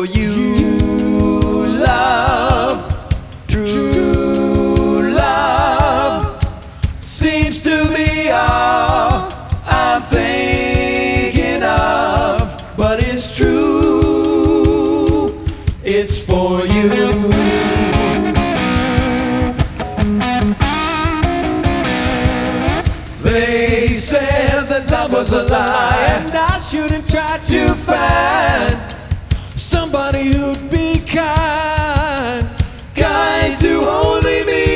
for you. Love, true love, seems to be all I'm thinking of. But it's true, it's for you. They said that love was a lie, and I shouldn't try to find somebody who'd be kind, kind to only me.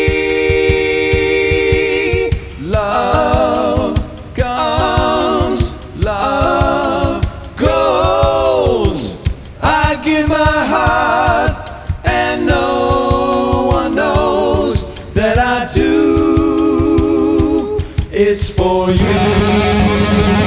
Love comes, love goes. I give my heart, and no one knows that I do. It's for you.